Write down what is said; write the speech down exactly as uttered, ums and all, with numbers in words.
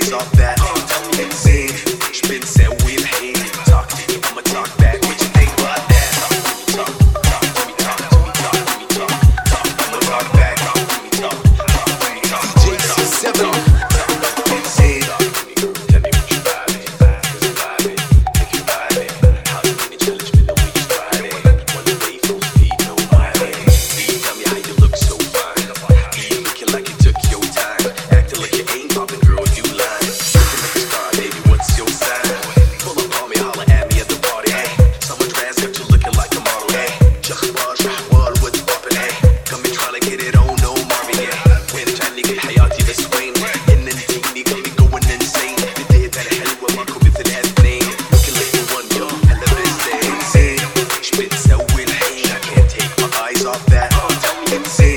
eyes off that. Insane, ich bin sehr weird. Hey, talk to me, I'ma talk back. What you think about that? Talk to me, talk, talk to me, talk to me, talk to me, talk, talk. I'ma talk back. Talk to me, talk, talk to me, talk to me, talk, seven. Insane. Tell me what you vibing, cause I'm vibing, think you vibing. How you in the challenge, been the week's Friday. One day from speed, no mileage. Please tell me how you look so fine. You looking like you took your time. Acting like you ain't popping, girl, you lying. Looking like a star, baby, what's your sign? Pull up on me, holler at me at the party, hey. Someone trans got you looking like a model, hey. Jahbaj, Rahwal, what's poppin', hey. Come and tryna get it on, no Marvin, yeah. وين جاني قل حياتي بس وين إن انتيني قال me going insane. بديت أنا حلوة ماكو مثل هالثنين. Looking like the one, yo, هلا بس insane. إيش بتسوي الحين? I can't take my eyes off that. Insane.